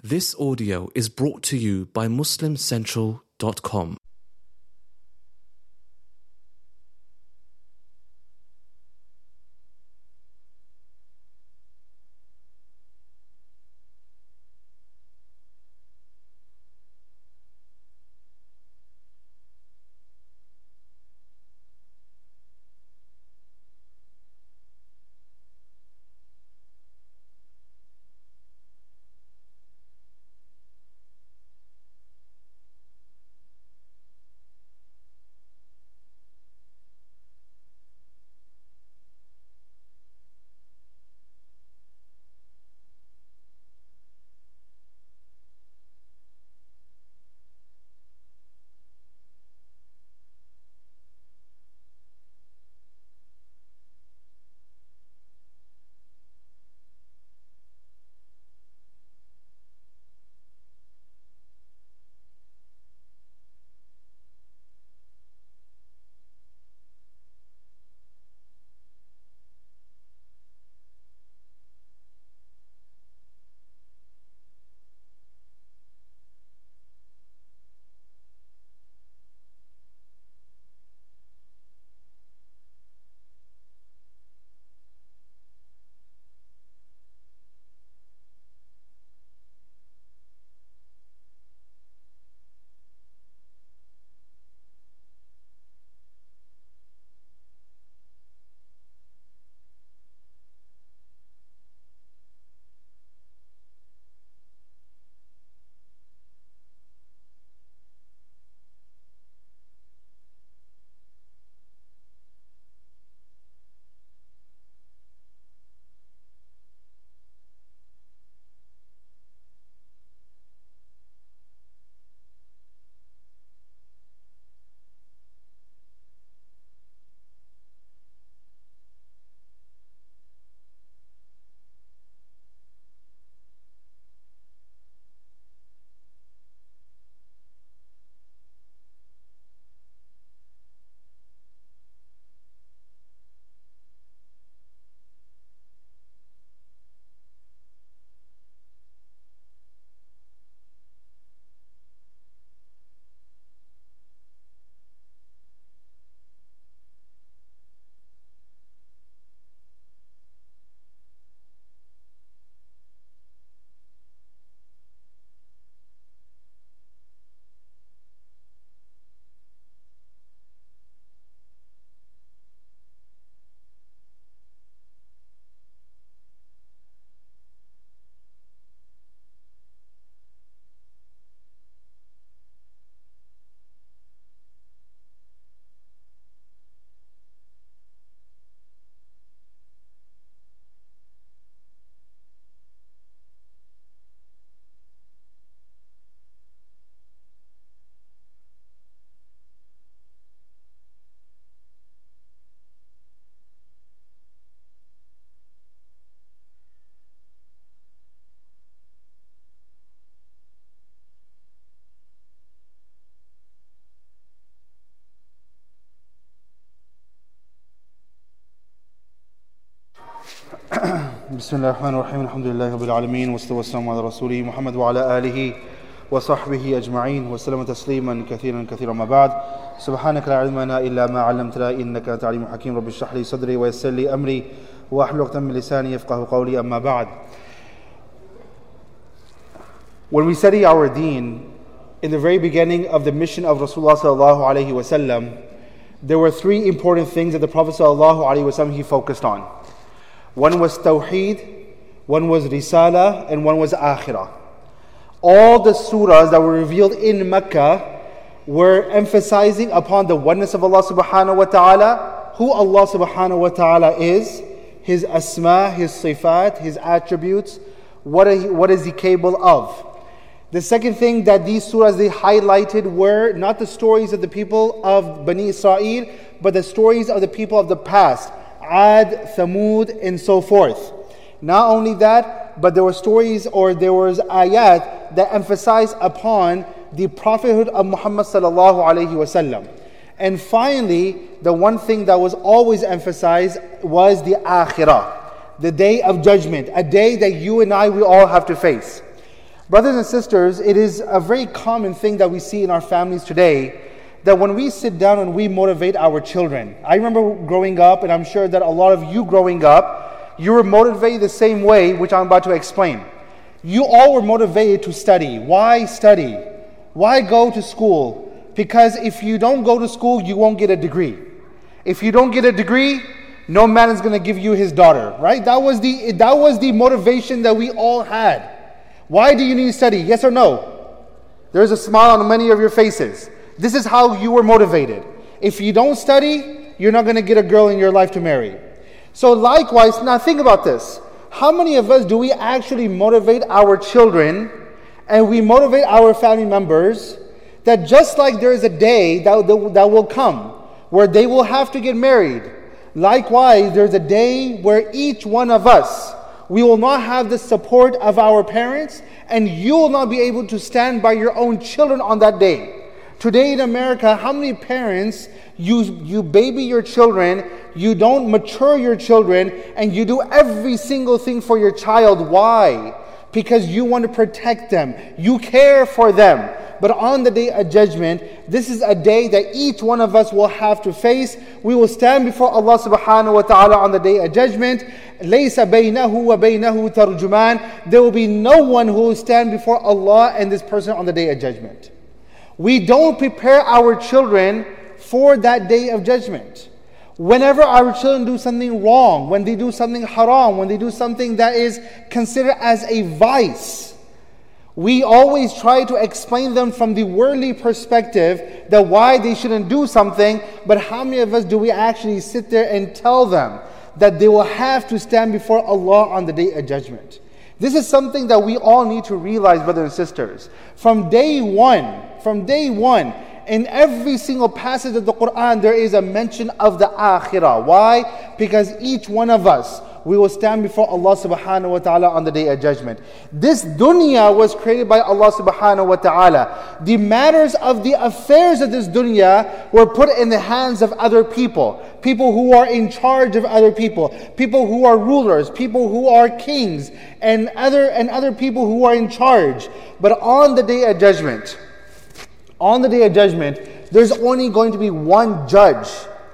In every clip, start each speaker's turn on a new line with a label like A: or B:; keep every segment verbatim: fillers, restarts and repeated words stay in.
A: This audio is brought to you by Muslim Central dot com.
B: بسم الله الرحمن الرحيم الحمد لله رب العالمين والصلاة والسلام على رسوله محمد وعلى آله وصحبه أجمعين وسلم تسليما كثيرا كثيرا ما بعد سبحانك لا علم لنا إلا ما علمتنا إنك أنت العليم الحكيم رب اشرح لي صدري ويسر لي أمري واحلل عقدة من لساني يفقهوا قولي أما بعد. When we study our deen, in the very beginning of the mission of Rasulullah sallallahu alaihi wasallam, there were three important things that the Prophet sallallahu alaihi wasallam he focused on. One was Tawheed, one was Risala, and one was Akhirah. All the surahs that were revealed in Mecca were emphasizing upon the oneness of Allah subhanahu wa ta'ala, who Allah subhanahu wa ta'ala is, His asma, His sifat, His attributes, what, are he, what is He capable of. The second thing that these surahs they highlighted were not the stories of the people of Bani Israel, but the stories of the people of the past, Ad, Thamud, and so forth. Not only that, but there were stories or there was ayat that emphasized upon the prophethood of Muhammad sallallahu alaihi wasallam. And finally, the one thing that was always emphasized was the akhirah, the day of judgment, a day that you and I, we all have to face. Brothers and sisters, it is a very common thing that we see in our families today, that when we sit down and we motivate our children. I remember growing up, and I'm sure that a lot of you growing up, you were motivated the same way, which I'm about to explain. You all were motivated to study. Why study? Why go to school? Because if you don't go to school, you won't get a degree. If you don't get a degree, no man is going to give you his daughter, right? That was the that was the motivation that we all had. Why do you need to study? Yes or no? There's a smile on many of your faces. This is how you were motivated. If you don't study, you're not going to get a girl in your life to marry. So likewise, now think about this. How many of us do we actually motivate our children and we motivate our family members that just like there is a day that, that, that will come where they will have to get married, likewise, there's a day where each one of us, we will not have the support of our parents, and you will not be able to stand by your own children on that day. Today in America, how many parents, you, you baby your children, you don't mature your children, and you do every single thing for your child. Why? Because you want to protect them. You care for them. But on the day of judgment, this is a day that each one of us will have to face. We will stand before Allah subhanahu wa ta'ala on the day of judgment. لَيْسَ بَيْنَهُ وَبَيْنَهُ تَرْجُمَانٍ. There will be no one who will stand before Allah and this person on the day of judgment. We don't prepare our children for that day of judgment. Whenever our children do something wrong, when they do something haram, when they do something that is considered as a vice, we always try to explain them from the worldly perspective that why they shouldn't do something, but how many of us do we actually sit there and tell them that they will have to stand before Allah on the day of judgment? This is something that we all need to realize, brothers and sisters. From day one, from day one, in every single passage of the Quran, there is a mention of the akhirah. Why? Because each one of us, we will stand before Allah subhanahu wa ta'ala on the day of judgment. This dunya was created by Allah subhanahu wa ta'ala. The matters of the affairs of this dunya were put in the hands of other people. People who are in charge of other people. People who are rulers. People who are kings. And other, and other people who are in charge. But on the day of judgment, on the day of judgment, there's only going to be one judge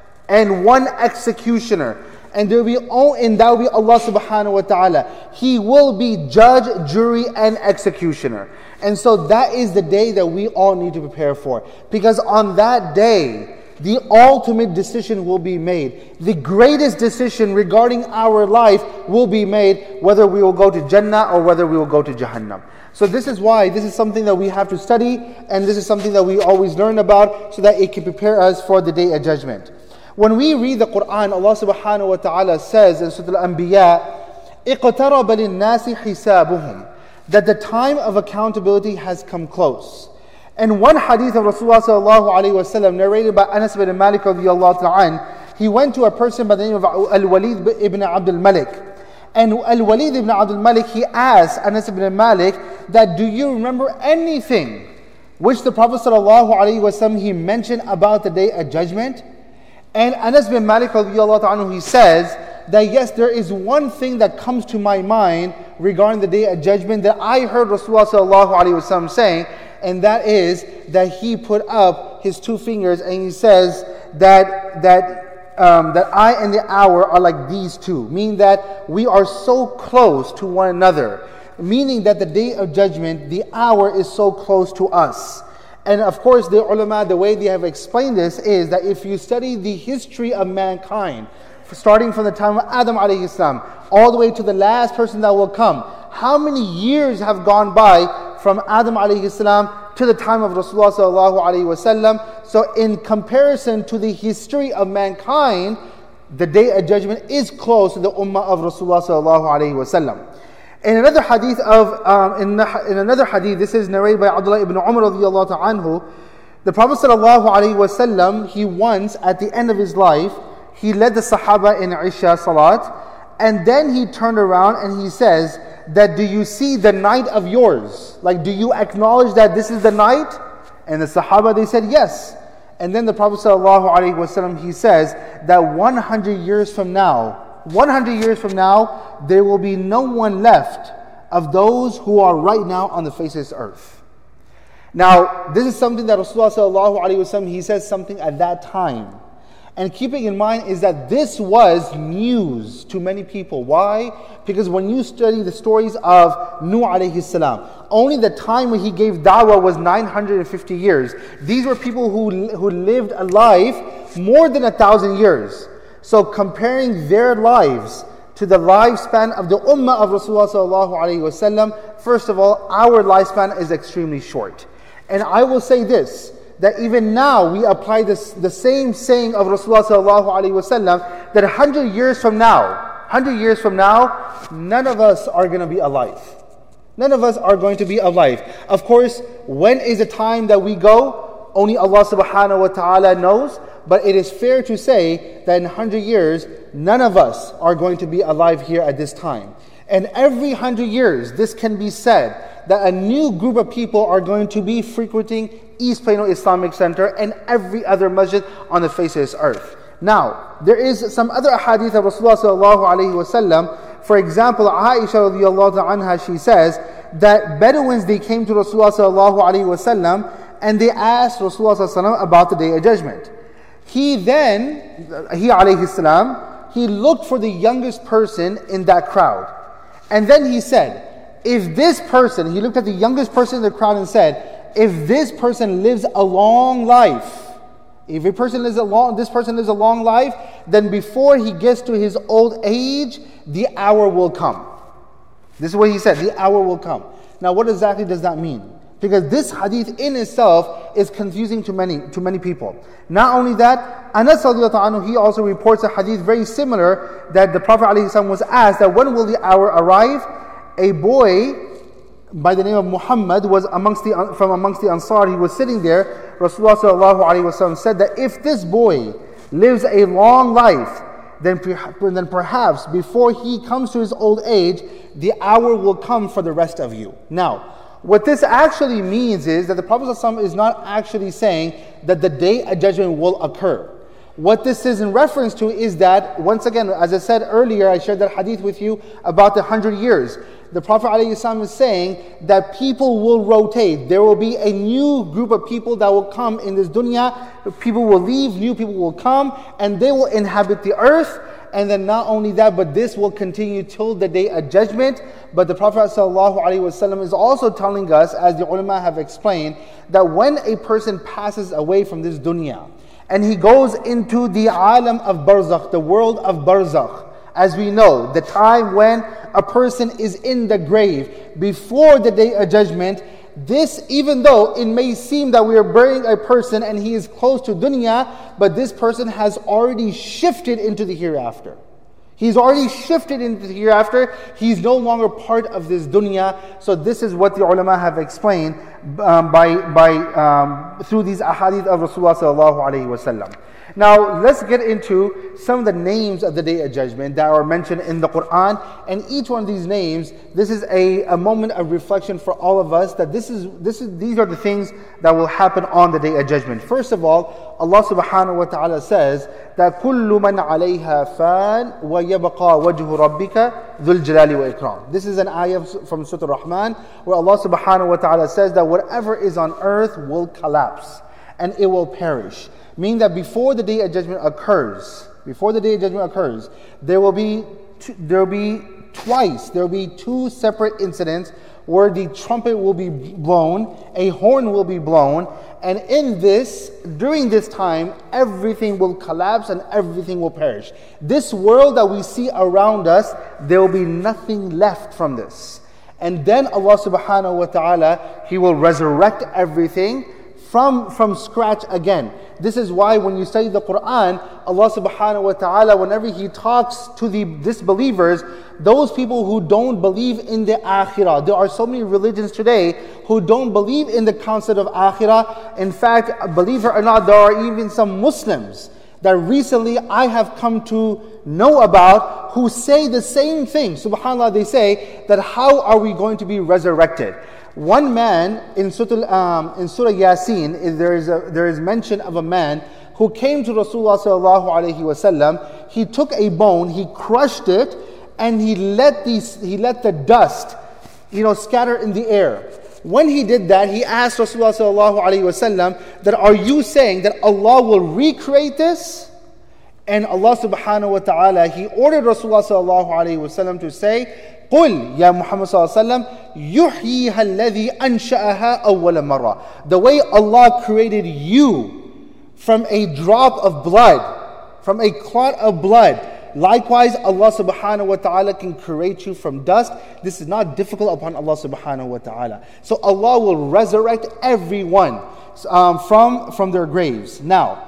B: and one executioner. And there will be all, and that will be Allah subhanahu wa ta'ala. He will be judge, jury, and executioner. And so that is the day that we all need to prepare for. Because on that day, the ultimate decision will be made. The greatest decision regarding our life will be made, whether we will go to Jannah or whether we will go to Jahannam. So this is why, this is something that we have to study, and this is something that we always learn about, so that it can prepare us for the day of judgment. When we read the Quran, Allah subhanahu wa ta'ala says in Surah Al-Anbiya, اِقْتَرَبَ لِلنَّاسِ حِسَابُهُمْ, that the time of accountability has come close. And one hadith of Rasulullah sallallahu alayhi wa sallam, narrated by Anas bin Malik radiyallahu ta'ala, he went to a person by the name of Al-Walid ibn Abdul Malik. And Al-Walid ibn Abdul Malik, he asked Anas ibn Malik that, do you remember anything which the Prophet sallallahu alayhi wa sallam, he mentioned about the day of judgment? And Anas bin Malik radiallahu ta'ala, he says that yes, there is one thing that comes to my mind regarding the day of judgment that I heard Rasulullah sallallahu alaihi wasallam saying, and that is that he put up his two fingers and he says that that um, that I and the hour are like these two, meaning that we are so close to one another, meaning that the day of judgment, the hour is so close to us. And of course, the ulama, the way they have explained this is that if you study the history of mankind, starting from the time of Adam alayhi salam, all the way to the last person that will come, how many years have gone by from Adam alayhi salam to the time of Rasulullah sallallahu alayhi wasallam? So in comparison to the history of mankind, the day of judgment is close to the ummah of Rasulullah sallallahu alayhi wasallam. In another hadith of um, in, in another hadith, this is narrated by Abdullah ibn Umar radiyallahu ta'ala anhu, the Prophet sallallahu alaihi wasallam, he once at the end of his life, he led the Sahaba in Isha Salat, and then he turned around and he says that, do you see the night of yours? Like, do you acknowledge that this is the night? And the Sahaba, they said yes. And then the Prophet sallallahu alaihi wasallam, he says that one hundred years from now, one hundred years from now, there will be no one left of those who are right now on the face of this earth. Now, this is something that Rasulullah sallallahu alaihi wasallam, he says something at that time. And keeping in mind is that this was news to many people. Why? Because when you study the stories of Nuh alayhi salam, only the time when he gave da'wah was nine hundred fifty years. These were people who, who lived a life more than a thousand years. So comparing their lives to the lifespan of the ummah of Rasulullah sallallahu alaihi wasallam, first of all, our lifespan is extremely short. And I will say this, that even now we apply this the same saying of Rasulullah sallallahu alaihi wasallam, that a hundred years from now, hundred years from now, none of us are going to be alive. None of us are going to be alive. Of course, when is the time that we go? Only Allah subhanahu wa ta'ala knows. But it is fair to say that in one hundred years, none of us are going to be alive here at this time. And every one hundred years, this can be said, that a new group of people are going to be frequenting East Plano Islamic Center and every other masjid on the face of this earth. Now, there is some other hadith of Rasulullah sallallahu alaihi wasallam. For example, Aisha radiallahu anha, she says that Bedouins, they came to Rasulullah sallallahu alaihi wasallam and they asked Rasulullah sallallahu alaihi wasallam about the Day of Judgment. He then, he alayhi salam, he looked for the youngest person in that crowd. And then he said, if this person, he looked at the youngest person in the crowd and said, if this person lives a long life, if a person lives a long, this person lives a long life, then before he gets to his old age, the hour will come. This is what he said, the hour will come. Now what exactly does that mean? Because this hadith in itself is confusing to many to many people. Not only that, Anas radiallahu anhu, he also reports a hadith very similar, that the Prophet ﷺ was asked that when will the hour arrive? A boy by the name of Muhammad was amongst the from amongst the Ansar. He was sitting there. Rasulullah sallallahu alaihi wasallam said that if this boy lives a long life, then then perhaps before he comes to his old age, the hour will come for the rest of you. Now, what this actually means is that the Prophet ﷺ is not actually saying that the Day of Judgment will occur. What this is in reference to is that, once again, as I said earlier, I shared that hadith with you about the hundred years. The Prophet ﷺ is saying that people will rotate. There will be a new group of people that will come in this dunya. People will leave, new people will come, and they will inhabit the earth. And then not only that, but this will continue till the Day of Judgment. But the Prophet ﷺ is also telling us, as the ulama have explained, that when a person passes away from this dunya, and he goes into the alam of barzakh, the world of barzakh, as we know, the time when a person is in the grave before the Day of Judgment, this, even though it may seem that we are burying a person and he is close to dunya, but this person has already shifted into the hereafter. He's already shifted into the hereafter. He's no longer part of this dunya. So this is what the ulama have explained um, by by um, through these ahadith of Rasulullah sallallahu alaihi wasallam. Now let's get into some of the names of the Day of Judgment that are mentioned in the Quran. And each one of these names, this is a, a moment of reflection for all of us, that this is this is these are the things that will happen on the Day of Judgment. First of all, Allah subhanahu wa ta'ala says that كُلُّ مَنْ عَلَيْهَا فَانٍ وَيَبْقَى وَجْهُ رَبِّكَ ذُو الْجَلَالِ وَإِكْرَامِ. This is an ayah from Surah Ar-Rahman, where Allah subhanahu wa ta'ala says that whatever is on earth will collapse and it will perish. Meaning that before the Day of Judgment occurs, before the Day of Judgment occurs, there will be two, there will be twice, there will be two separate incidents where the trumpet will be blown, a horn will be blown, and in this, during this time, everything will collapse and everything will perish. This world that we see around us, there will be nothing left from this. And then Allah subhanahu wa ta'ala, He will resurrect everything from, from scratch again. This is why when you study the Quran, Allah subhanahu wa ta'ala, whenever He talks to the disbelievers, those people who don't believe in the akhirah, there are so many religions today who don't believe in the concept of akhirah. In fact, believe it or not, there are even some Muslims that recently I have come to know about who say the same thing. SubhanAllah, they say that how are we going to be resurrected? One man in Surah, um, in Surah Yasin, there is a, there is mention of a man who came to Rasulullah sallallahu alaihi wasallam. He took a bone, he crushed it, and he let these he let the dust you know, scattered in the air. When he did that, he asked Rasulullah sallallahu alaihi wasallam that, are you saying that Allah will recreate this? And Allah subhanahu wa ta'ala, He ordered Rasulullah sallallahu alaihi wasallam to say, قُلْ يَا Muhammad sallallahu alaihi wasallam يُحْيِيهَا الَّذِي أَنْشَأَهَا أَوَّلَ مَرَّةٍ. The way Allah created you from a drop of blood, from a clot of blood, likewise Allah subhanahu wa ta'ala can create you from dust. This is not difficult upon Allah subhanahu wa ta'ala. So Allah will resurrect everyone um, from, from their graves. Now,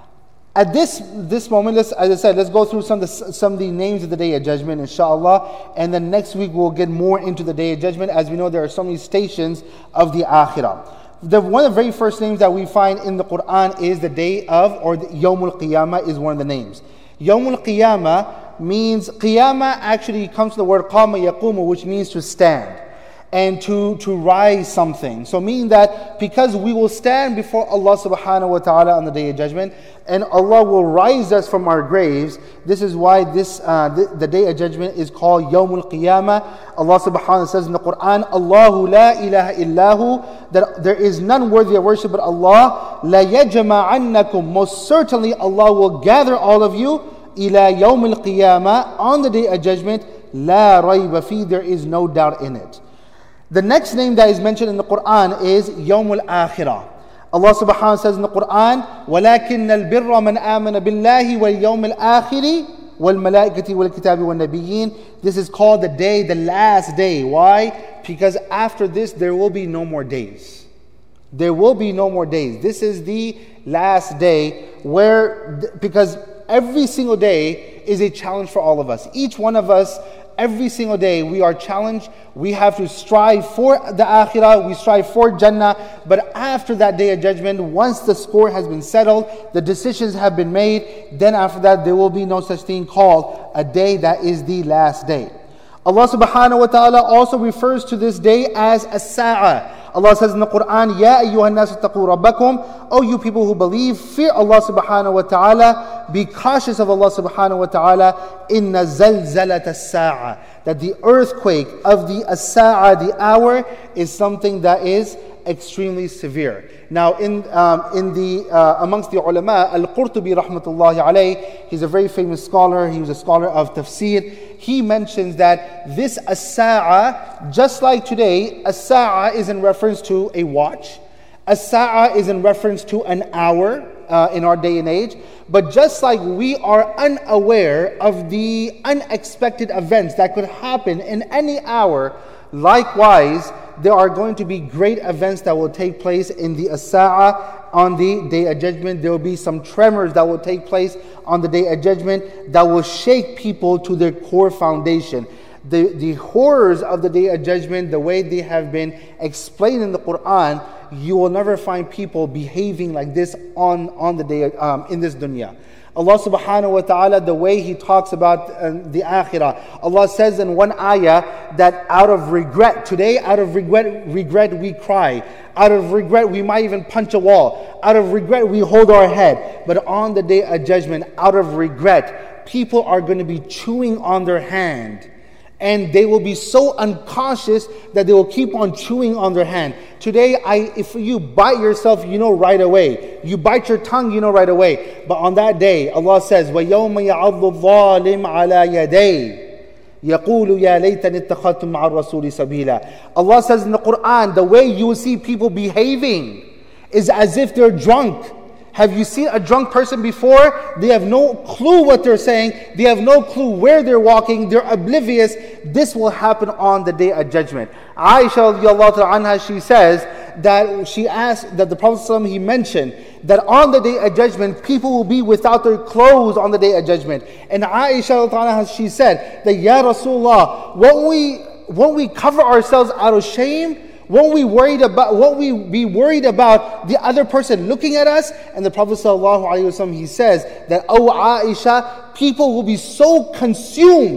B: At this this moment, let's, as I said, let's go through some of, the, some of the names of the Day of Judgment, inshallah. And then next week we'll get more into the Day of Judgment. As we know, there are so many stations of the Akhirah. The, one of the very first names that we find in the Quran is the Day of, or the Yawmul Qiyamah is one of the names. Yawmul Qiyamah means, Qiyamah actually comes from the word Qama Yaqumu, which means to stand. And to, to rise something. So meaning that because we will stand before Allah subhanahu wa ta'ala on the Day of Judgment, and Allah will rise us from our graves, this is why this uh, the, the Day of Judgment is called Yawmul Qiyamah. Allah subhanahu wa ta'ala says in the Quran, Allahu la ilaha illahu, that there is none worthy of worship but Allah. La yajma'annakum, most certainly Allah will gather all of you, ila Yawmul Qiyamah, on the Day of Judgment, la rayba fi, there is no doubt in it. The next name that is mentioned in the Quran is Yawmul Akhirah. Allah subhanahu wa ta'ala says in the Quran, وَلَكِنَّ الْبِرَّ مَنْ آمَنَ بِاللَّهِ وَالْيَوْمِ الْآخِرِ وَالْمَلَائِكَةِ وَالْكِتَابِ وَالنَّبِيِّينَ. This is called the day, the last day. Why? Because after this there will be no more days. There will be no more days. This is the last day where, because every single day is a challenge for all of us. Each one of us, every single day we are challenged. We have to strive for the Akhirah, we strive for Jannah. But after that Day of Judgment, once the score has been settled, the decisions have been made, then after that there will be no such thing called a day that is the last day. Allah subhanahu wa ta'ala also refers to this day as as-sa'a. Allah says in the Quran, Ya ayyuhan nasu taqu rabbakum, O you people who believe, fear Allah subhanahu wa ta'ala, be cautious of Allah subhanahu wa ta'ala, inna zalzalat as-sa'a, that the earthquake of the as-sa'a, the hour, is something that is extremely severe. Now, in um, in the uh, amongst the ulama, Al-Qurtubi rahmatullahi alayh, he's a very famous scholar. He was a scholar of tafsir. He mentions that this as-sa'a, just like today, as-sa'a is in reference to a watch. As-sa'a is in reference to an hour uh, in our day and age. But just like we are unaware of the unexpected events that could happen in any hour, likewise, there are going to be great events that will take place in the as-sa'a on the Day of Judgment. There will be some tremors that will take place on the Day of Judgment that will shake people to their core foundation. The, the horrors of the Day of Judgment, the way they have been explained in the Quran, you will never find people behaving like this on, on the day um, in this dunya. Allah subhanahu wa ta'ala, the way He talks about uh, the Akhirah, Allah says in one ayah that out of regret, today out of regret, regret we cry. Out of regret we might even punch a wall. Out of regret we hold our head. But on the Day of Judgment, out of regret, people are going to be chewing on their hand. And they will be so unconscious that they will keep on chewing on their hand. Today, I, if you bite yourself, you know right away. You bite your tongue, you know right away. But on that day, Allah says, وَيَوْمَ يَعَضُّ الظَّالِمْ عَلَى يَدَيْهِ يَقُولُ يَا لَيْتَنِ اتَّخَذْتُ مَعَ الرَّسُولِ سَبِيلًا. Allah says in the Quran, the way you will see people behaving is as if they're drunk. Have you seen a drunk person before? They have no clue what they're saying. They have no clue where they're walking. They're oblivious. This will happen on the Day of Judgment. Aisha radiallahu anha, she says that she asked, that the Prophet ﷺ, he mentioned that on the Day of Judgment, people will be without their clothes on the Day of Judgment. And Aisha radiallahu anha, she said that, Ya Rasulullah, won't we, won't we cover ourselves out of shame? Won't we worried about? Won't we be worried about the other person looking at us? And the Prophet ﷺ, he says that, "O Aisha, people will be so consumed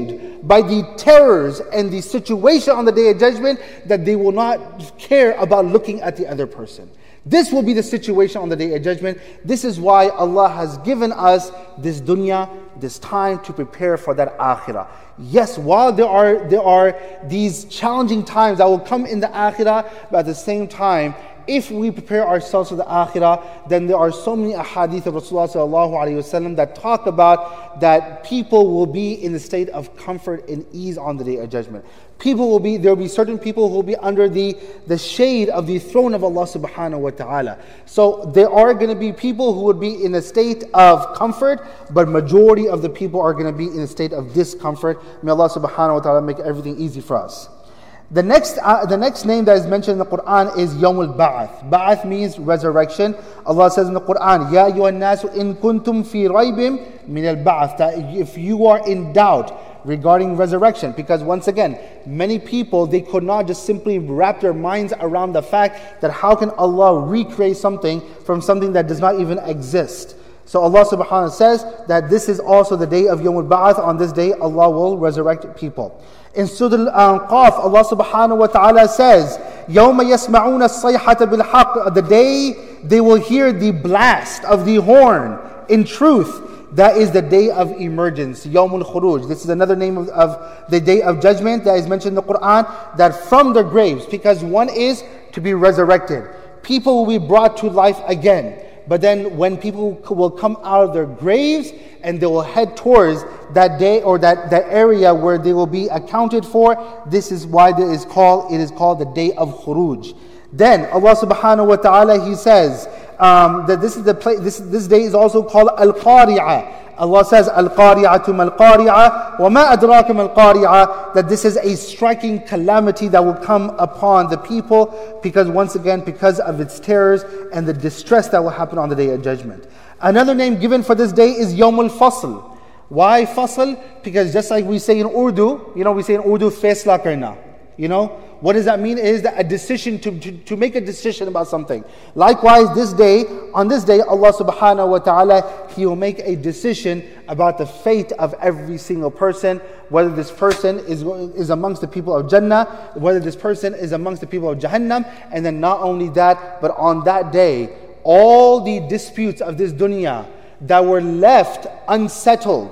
B: by the terrors and the situation on the Day of Judgment that they will not care about looking at the other person. This will be the situation on the Day of Judgment. This is why Allah has given us this dunya, this time to prepare for that akhirah. Yes, while there are there are these challenging times that will come in the akhirah, but at the same time, if we prepare ourselves for the akhirah, then there are so many ahadith of Rasulullah sallallahu alaihi wasallam that talk about that people will be in a state of comfort and ease on the Day of Judgment. People will be, there will be certain people who will be under the, the shade of the throne of Allah subhanahu wa ta'ala. So there are going to be people who would be in a state of comfort, but majority of the people are going to be in a state of discomfort. May Allah subhanahu wa ta'ala make everything easy for us. The next, uh, the next name that is mentioned in the Quran is Yawm al-Ba'ath. Ba'ath means resurrection. Allah says in the Quran, Ya ayyuhan nasu in kuntum fi raybim min al-Ba'ath. That if you are in doubt regarding resurrection, because once again, many people, they could not just simply wrap their minds around the fact that how can Allah recreate something from something that does not even exist. So Allah subhanahu wa ta'ala says that this is also the day of Yawm al-Ba'ath. On this day, Allah will resurrect people. In Surah Al-Qaf, Allah subhanahu wa ta'ala says, يَوْمَ يَسْمَعُونَ الصَّيْحَةَ بِالْحَقِّ. The day they will hear the blast of the horn in truth. That is the day of emergence, Yawm al-Khuruj. This is another name of, of the day of judgment that is mentioned in the Quran, that from their graves, because one is to be resurrected. People will be brought to life again. But then when people will come out of their graves and they will head towards that day or that, that area where they will be accounted for, this is why it is called, it is called the day of Khuruj. Then Allah subhanahu wa ta'ala, He says um, that this is the place, this, this day is also called Al-Qari'ah. Allah says, Al-Qari'atu mal-Qari'ah, wa ma adraka mal-Qari'ah, that this is a striking calamity that will come upon the people, because once again, because of its terrors and the distress that will happen on the Day of Judgment. Another name given for this day is Yawm al-Fasl. Why Fasl? Because just like we say in Urdu, you know, we say in Urdu, Faisla karna. You know, what does that mean? It is that a decision to, to, to make a decision about something. Likewise, this day, on this day, Allah subhanahu wa ta'ala, He will make a decision about the fate of every single person, whether this person is, is amongst the people of Jannah, whether this person is amongst the people of Jahannam, and then not only that, but on that day, all the disputes of this dunya that were left unsettled,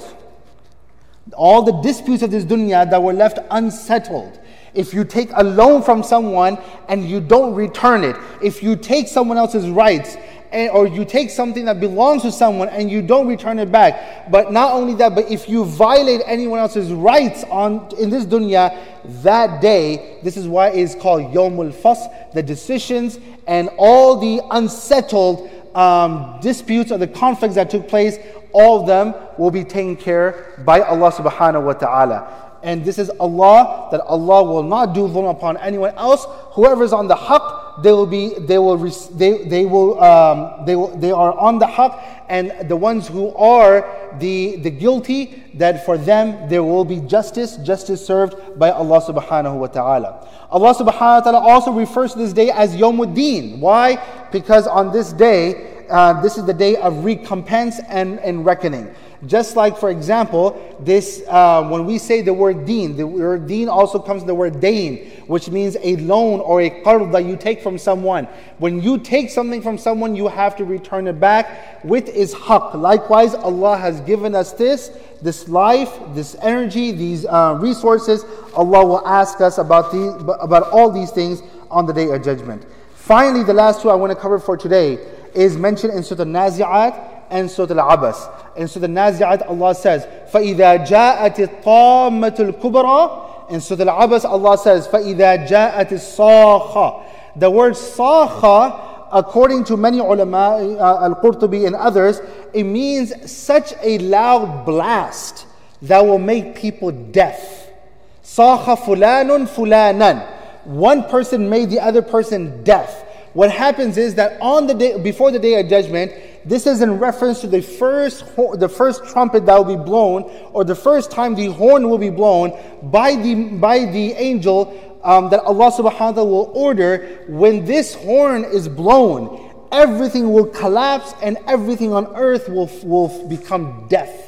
B: all the disputes of this dunya that were left unsettled, if you take a loan from someone and you don't return it, if you take someone else's rights, and, or you take something that belongs to someone and you don't return it back, but not only that, but if you violate anyone else's rights on in this dunya, that day, this is why it is called Yawm al-Fasl, the decisions and all the unsettled um, disputes or the conflicts that took place, all of them will be taken care by Allah subhanahu wa ta'ala. And this is Allah, that Allah will not do dhulm upon anyone else. Whoever is on the haqq, they will be, they will, they, they will, um, they will, they are on the haqq, and the ones who are the the guilty, that for them there will be justice, justice served by Allah subhanahu wa ta'ala. Allah subhanahu wa ta'ala also refers to this day as Yawmuddin. Why? Because on this day, uh, this is the day of recompense and, and reckoning. Just like, for example, this uh, when we say the word deen, the word deen also comes from the word dain, which means a loan or a qard that you take from someone. When you take something from someone, you have to return it back with its haqq. Likewise, Allah has given us this, this life, this energy, these uh, resources. Allah will ask us about these, about all these things on the Day of Judgment. Finally, the last two I want to cover for today is mentioned in Surah Al-Nazi'at and Surah Al-Abas. In Surah Al-Nazi'at, Allah says, فَإِذَا جَاءَتِ الطَّامَّةُ الْكُبْرَى. In Surah Al-Abas, Allah says, فَإِذَا جَاءَتِ الصَّاخَةُ. The word صَاخَ, according to many ulama, uh, Al-Qurtubi and others, it means such a loud blast that will make people deaf. صَاخَ فُلَانٌ فُلَانًا. One person made the other person deaf. What happens is that on the day, before the Day of Judgment, this is in reference to the first the first trumpet that will be blown, or the first time the horn will be blown by the by the angel um, that Allah subhanahu wa ta'ala will order. When this horn is blown, everything will collapse and everything on earth will, will become deaf.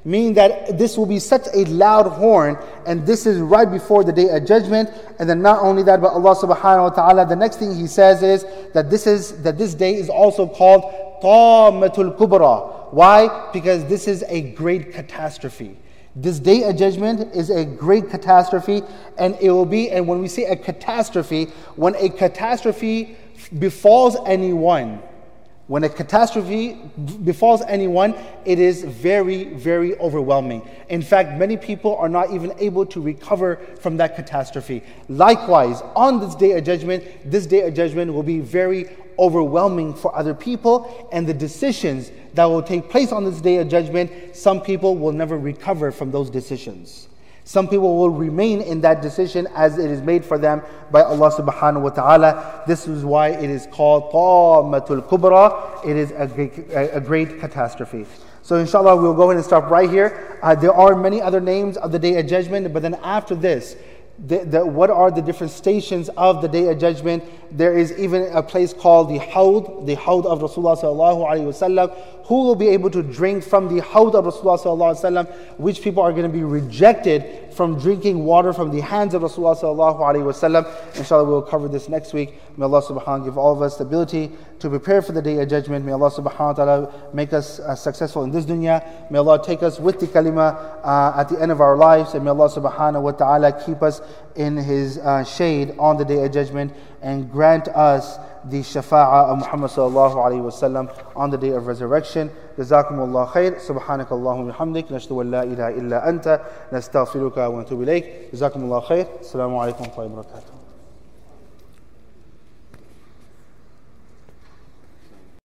B: Meaning that this will be such a loud horn, and this is right before the Day of Judgment. And then not only that, but Allah subhanahu wa ta'ala, the next thing He says is that this is that this day is also called Tammatul Kubra. Why? Because this is a great catastrophe. This Day of Judgment is a great catastrophe, and it will be, and when we say a catastrophe, when a catastrophe befalls anyone, When a catastrophe befalls anyone, it is very, very overwhelming. In fact, many people are not even able to recover from that catastrophe. Likewise, on this Day of Judgment, this Day of Judgment will be very overwhelming for other people, and the decisions that will take place on this Day of Judgment, some people will never recover from those decisions. Some people will remain in that decision as it is made for them by Allah subhanahu wa ta'ala. This is why it is called Tammatul Kubra. It is a great, a great catastrophe. So inshallah we'll go ahead and stop right here. Uh, there are many other names of the Day of Judgment, but then after this, the, the, what are the different stations of the Day of Judgment? There is even a place called the Hawd, the Hawd of Rasulullah sallallahu alaihi wasallam. Who will be able to drink from the Hawd of Rasulullah sallallahu alaihi wasallam? Which people are going to be rejected from drinking water from the hands of Rasulullah sallallahu alaihi wasallam? Inshallah, we will cover this next week. May Allah subhanahu wa ta'ala give all of us the ability to prepare for the Day of Judgment. May Allah subhanahu wa ta'ala make us uh, successful in this dunya. May Allah take us with the kalima uh, at the end of our lives. And may Allah subhanahu wa ta'ala keep us in His uh, shade on the Day of Judgment, and grant us the shafa'ah of Muhammad sallallahu alayhi wa sallam on the day of resurrection. Jazakumullah khair. Subhanaka Allahumma bihamdik. Nashhadu an la ilaha illa anta. Nastaghfiruka wa natubu ilayk. Jazakumullah khair. Assalamu alaikum wa rahmatullahi wa barakatuh.